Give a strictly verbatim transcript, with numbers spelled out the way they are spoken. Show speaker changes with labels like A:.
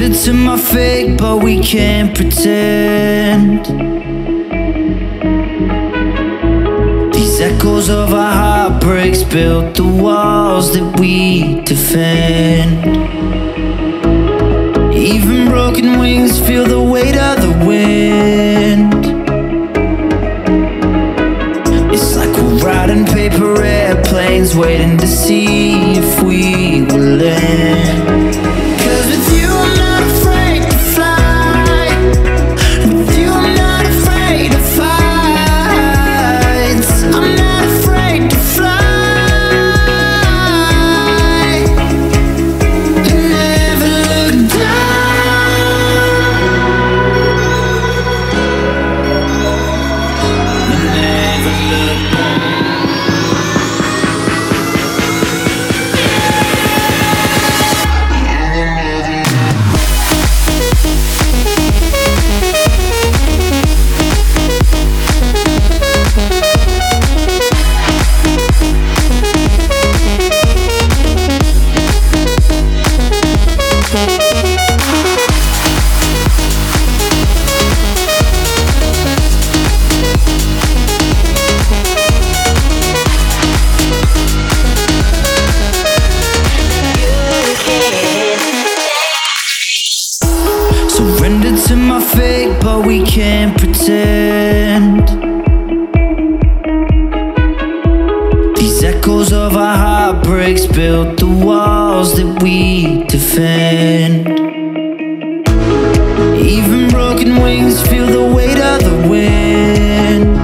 A: Surrender to my fate, but we can't pretend. These echoes of our heartbreaks built the walls that we defend. Even broken wings feel the weight of the wind. It's like we're riding paper airplanes, waiting to see if we will land. Cause with you I'm not afraid to fly. With you I'm not afraid to fight. I'm not afraid to fly. And never look down. And never look down. Surrender to my fate, but we can't pretend. These echoes of our heartbreaks built the walls that we defend. Even broken wings feel the weight of the wind.